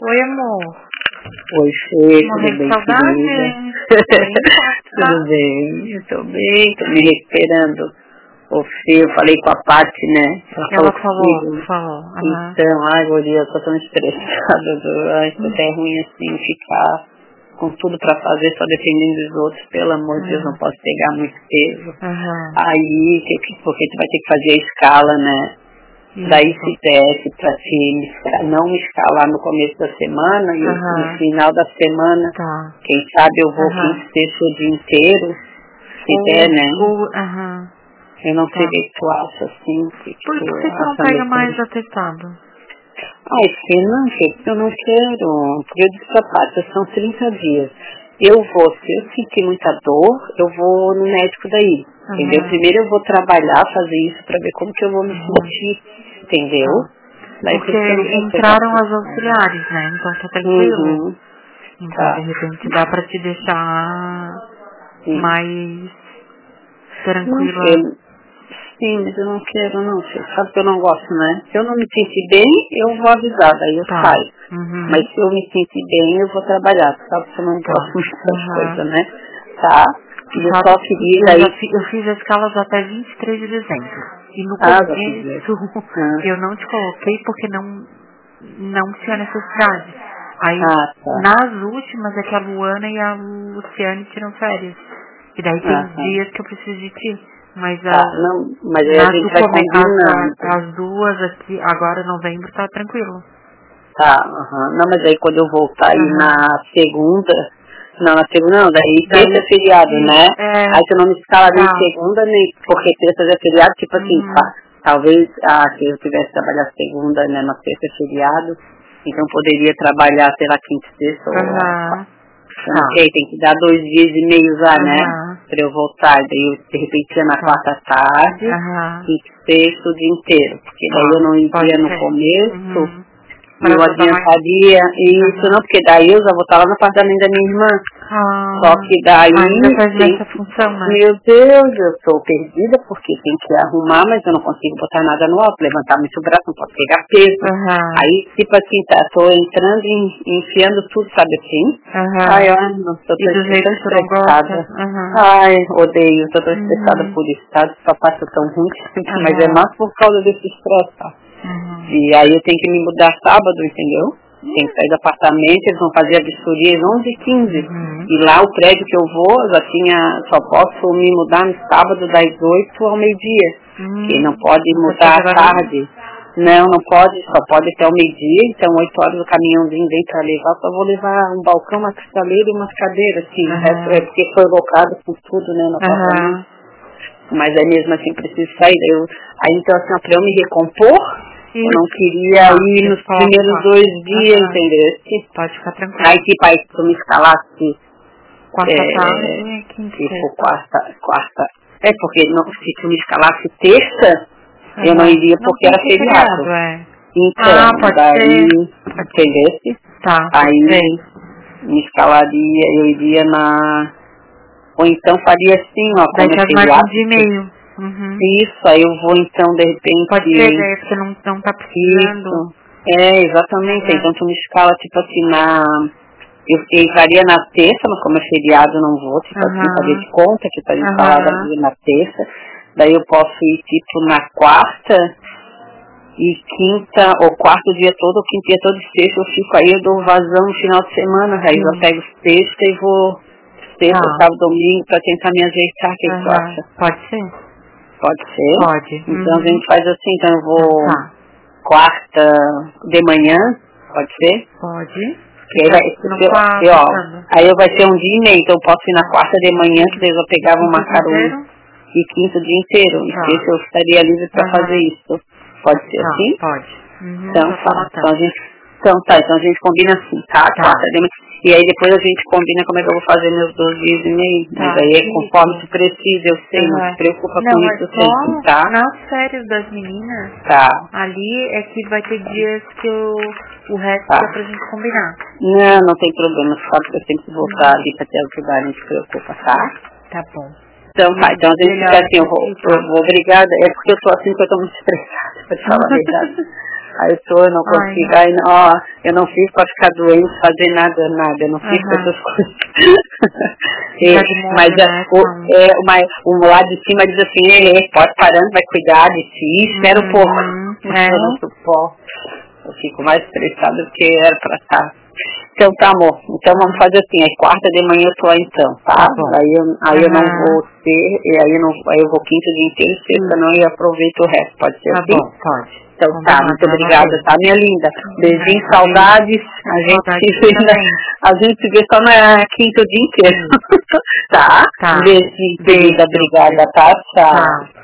Oi, amor. Oi, Fê, tudo Morrendo de bem, saudade. querida? Tudo bem, eu tô bem, tô me recuperando. Ô, Fê, eu falei com a Paty, né? Ela falou. Então, ai, guria, eu tô tão estressada. Ai, isso é ruim assim, ficar com tudo pra fazer só dependendo dos outros. Pelo amor de Deus, não posso pegar muito peso. Aí, porque tu vai ter que fazer a escala, né? Daí se desse pra ti não me escalar no começo da semana e no final da semana, quem sabe eu vou quinta-feira o dia inteiro, se der, né? Eu não sei o que tu acha assim. Por que você não pega mais atestado? Ai, Fê, não, porque eu não quero. Porque eu disse pra Paty, são 30 dias. Se eu sentir muita dor, eu vou no médico daí. Entendeu? Primeiro eu vou trabalhar, fazer isso pra ver como que eu vou me sentir. Entendeu? Daí porque entraram as auxiliares, né? Então tá tranquilo. Então, de repente, dá pra te deixar mais tranquila. Sim, mas eu não quero, não. Você sabe que eu não gosto, né? Se eu não me sentir bem, eu vou avisar, daí eu saio. Mas se eu me sentir bem, eu vou trabalhar. Sabe que eu não gosto muito dessas coisas, né? Tá? E eu só queria... Eu fiz as escalas até 23 de dezembro. E no começo eu não te coloquei porque não tinha necessidade. Aí, nas últimas é que a Luana e a Luciane tiram férias. E daí tem dias que eu preciso de ti. Mas mas aí a gente vai combinando. As duas aqui, agora em novembro, tá tranquilo. Não, mas aí quando eu voltar aí na segunda... Não, na segunda não, daí terça é feriado, né? Aí tu não me escala nem segunda, nem porque terça é feriado, tipo assim, talvez se eu tivesse trabalhado segunda, né, na terça é feriado, então poderia trabalhar, sei lá, quinta e sexta ou tem que dar 2 dias e meio já, né? Pra eu voltar, daí eu de repente ia na quarta tarde, quinta e sexta o dia inteiro, porque daí eu não iria no começo. Eu adiantaria isso, não, porque daí eu já vou estar lá no apartamento da minha irmã. Só que daí... Ainda faz essa função, né? Meu Deus, eu estou perdida porque tem que arrumar, mas eu não consigo botar nada no alto, levantar muito o braço, não posso pegar peso. Aí, tipo assim, tô entrando e enfiando tudo, sabe assim? Ai, eu não estou tão estressada. Ai, odeio, estou tão estressada por isso, sabe? Só passo tão ruim, mas é mais por causa desse estresse, tá? E aí eu tenho que me mudar sábado, entendeu? Tem que sair do apartamento, eles vão fazer a vistoria às 11h15. E lá o prédio que eu vou, só posso me mudar no sábado das 8 ao meio-dia. Que não pode mudar à tarde. Não pode, só pode até ao meio-dia, então 8 horas o caminhãozinho vem pra levar, só vou levar um balcão, uma cristaleira e umas cadeiras, assim. O resto é porque foi locado com tudo, né, no apartamento. Mas aí mesmo assim preciso sair. Aí então assim, pra eu me recompor, eu não queria ir nos primeiros 2 dias, entendeu? Pode ficar tranquilo. Aí tipo, aí se eu me escalasse quarta-tarde, tipo quarta. Porque se tu me escalasse terça, eu não iria porque era feriado. Então, daí, entendesse? Aí me escalaria, eu iria ou então faria assim, ó, daí como faz mais um dia e meio. Isso, aí eu vou então de repente... Pode ser, né? Porque não tá precisando. Isso, exatamente. Então tu me escala tipo assim eu entraria na terça, mas como é feriado eu não vou, tipo assim, fazer de conta que tá escalada na terça. Daí eu posso ir tipo na quarta e quinta, ou quarto dia todo, ou quinta dia todo e sexta eu fico aí, eu dou vazão no final de semana, aí eu pego sexta e vou sexta, sábado, domingo pra tentar me ajeitar, o que tu acha? Pode ser. Pode ser? Pode. Então a gente faz assim, então eu vou quarta de manhã, pode ser? Pode. Aí vai ser um dia e meio, então eu posso ir na quarta de manhã, que daí eu pegava um macarrão e quinta o dia inteiro. E sexta eu estaria livre para fazer isso. Pode ser assim? Pode. Então a gente combina assim, quarta de manhã. E aí depois a gente combina como é que eu vou fazer meus 2 dias e meio. Mas aí é conforme tu precisa, eu sei, não se preocupa com isso sempre, tá? Nas férias das meninas, ali é que vai ter dias que o resto dá pra gente combinar. Não tem problema, só que eu tenho que voltar ali pra ter o que vai, não se preocupa, tá? Tá bom. Então a gente fica assim, eu vou obrigada, é porque eu tô assim que eu tô muito estressada, pra te falar a verdade. Aí eu não consigo, eu não fiz pra ficar doente, fazer nada, eu não fiz pra essas coisas. Mas o lado de cima diz assim, pode parando, vai cuidar de si, espera um pouco. Eu não suporto. Eu fico mais estressada do que era pra estar. Então tá, amor. Então vamos fazer assim, quarta de manhã eu tô lá então, tá? Aí eu não vou ter, aí eu vou quinta o dia inteiro, sexta não, e aproveito o resto, pode ser assim? Bom, pode. Então tá, muito obrigada, tá, minha linda? Beijinho, saudades. A gente se vê só na quinta o dia inteiro. Tá? Tá. Beijinho, querida, obrigada, tá? Tchau.